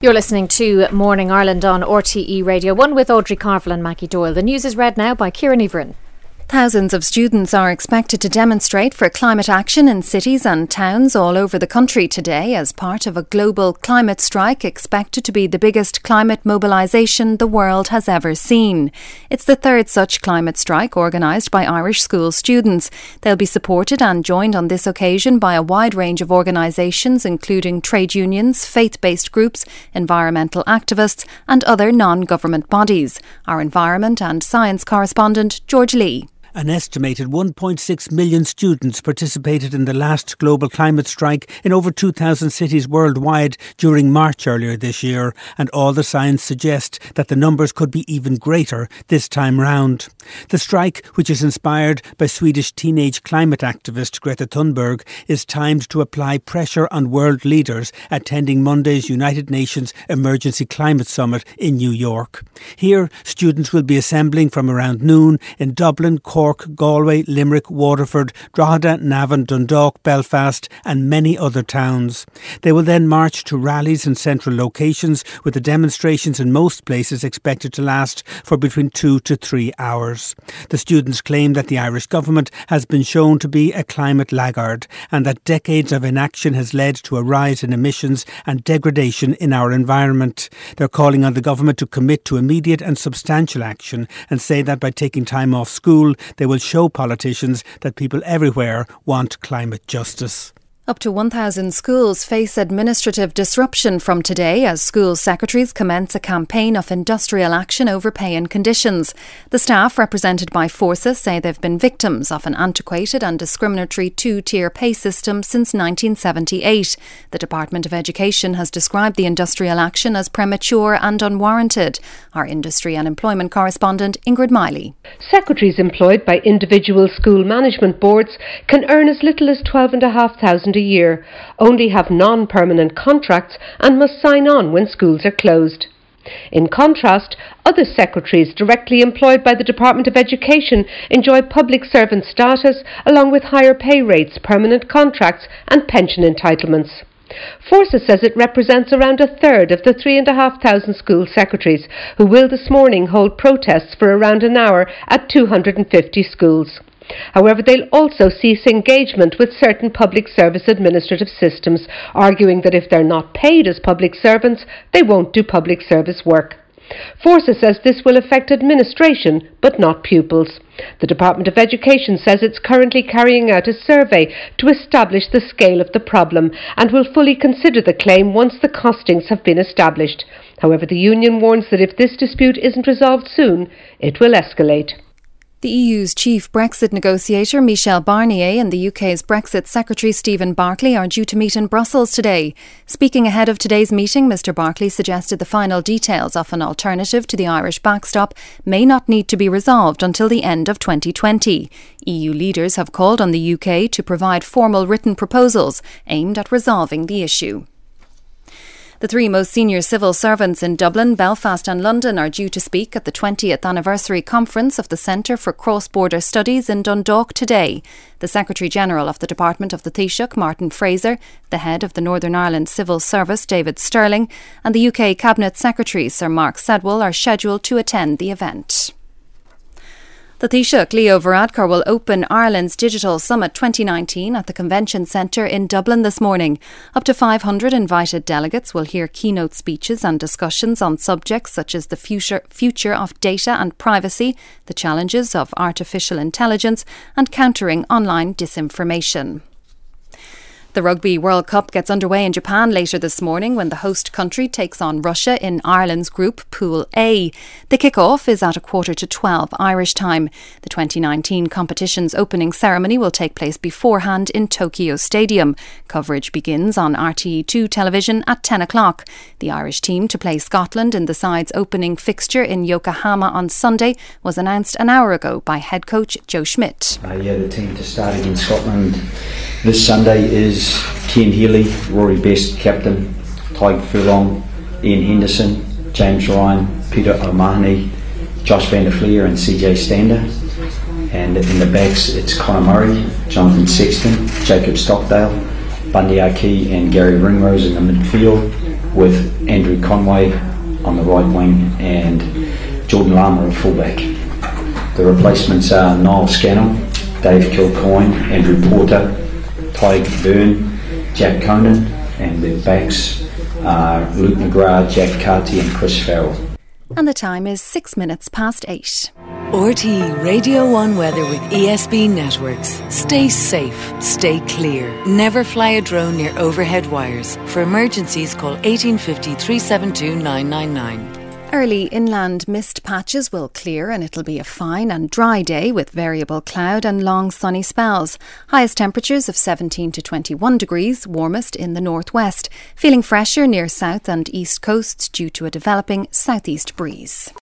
You're listening to Morning Ireland on RTE Radio 1 with Audrey Carville and Maggie Doyle. The news is read now by Kieran Everin. Thousands of students are expected to demonstrate for climate action in cities and towns all over the country today as part of a global climate strike expected to be the biggest climate mobilisation the world has ever seen. It's the third such climate strike organised by Irish school students. They'll be supported and joined on this occasion by a wide range of organisations including trade unions, faith-based groups, environmental activists and other non-government bodies. Our environment and science correspondent George Lee. An estimated 1.6 million students participated in the last global climate strike in over 2,000 cities worldwide during March earlier this year, and all the signs suggest that the numbers could be even greater this time round. The strike, which is inspired by Swedish teenage climate activist Greta Thunberg, is timed to apply pressure on world leaders attending Monday's United Nations Emergency Climate Summit in New York. Here, students will be assembling from around noon in Dublin, Cork, Galway, Limerick, Waterford, Drogheda, Navan, Dundalk, Belfast and many other towns. They will then march to rallies in central locations, with the demonstrations in most places expected to last for between 2 to 3 hours. The students claim that the Irish government has been shown to be a climate laggard and that decades of inaction has led to a rise in emissions and degradation in our environment. They're calling on the government to commit to immediate and substantial action and say that by taking time off school, they will show politicians that people everywhere want climate justice. Up to 1,000 schools face administrative disruption from today as school secretaries commence a campaign of industrial action over pay and conditions. The staff, represented by Forces, say they've been victims of an antiquated and discriminatory two-tier pay system since 1978. The Department of Education has described the industrial action as premature and unwarranted. Our industry and employment correspondent Ingrid Miley. Secretaries employed by individual school management boards can earn as little as $12,500 a year, only have non-permanent contracts and must sign on when schools are closed. In contrast, other secretaries directly employed by the Department of Education enjoy public servant status along with higher pay rates, permanent contracts and pension entitlements. Forces says it represents around a third of the 3,500 school secretaries who will this morning hold protests for around an hour at 250 schools. However, they'll also cease engagement with certain public service administrative systems, arguing that if they're not paid as public servants, they won't do public service work. Forces says this will affect administration, but not pupils. The Department of Education says it's currently carrying out a survey to establish the scale of the problem and will fully consider the claim once the costings have been established. However, the union warns that if this dispute isn't resolved soon, it will escalate. The EU's chief Brexit negotiator Michel Barnier and the UK's Brexit Secretary Stephen Barclay are due to meet in Brussels today. Speaking ahead of today's meeting, Mr Barclay suggested the final details of an alternative to the Irish backstop may not need to be resolved until the end of 2020. EU leaders have called on the UK to provide formal written proposals aimed at resolving the issue. The three most senior civil servants in Dublin, Belfast and London are due to speak at the 20th anniversary conference of the Centre for Cross-Border Studies in Dundalk today. The Secretary-General of the Department of the Taoiseach, Martin Fraser, the Head of the Northern Ireland Civil Service, David Sterling, and the UK Cabinet Secretary, Sir Mark Sedwill, are scheduled to attend the event. The Taoiseach, Leo Varadkar, will open Ireland's Digital Summit 2019 at the Convention Centre in Dublin this morning. Up to 500 invited delegates will hear keynote speeches and discussions on subjects such as the future of data and privacy, the challenges of artificial intelligence and countering online disinformation. The Rugby World Cup gets underway in Japan later this morning when the host country takes on Russia in Ireland's group, Pool A. The kick-off is at 11:45 Irish time. The 2019 competition's opening ceremony will take place beforehand in Tokyo Stadium. Coverage begins on RTE2 television at 10 o'clock. The Irish team to play Scotland in the side's opening fixture in Yokohama on Sunday was announced an hour ago by head coach Joe Schmidt. The team to start against Scotland this Sunday is Ken Healy, Rory Best, captain, Tyke Furlong, Ian Henderson, James Ryan, Peter O'Mahony, Josh van der Fleer and CJ Stander. And in the backs it's Conor Murray, Jonathan Sexton, Jacob Stockdale, Bundy Aki and Gary Ringrose in the midfield. with Andrew Conway on the right wing and Jordan Lama at fullback. The replacements are Niall Scannell, Dave Kilcoyne, Andrew Porter, Tyke Byrne, Jack Conan, and the backs are Luke McGrath, Jack Carty and Chris Farrell. And the time is 8:06. RTE Radio 1 weather with ESB Networks. Stay safe, stay clear. Never fly a drone near overhead wires. For emergencies, call 1850 372 999. Early inland mist patches will clear and it'll be a fine and dry day with variable cloud and long sunny spells. Highest temperatures of 17 to 21 degrees, warmest in the northwest. Feeling fresher near south and east coasts due to a developing southeast breeze.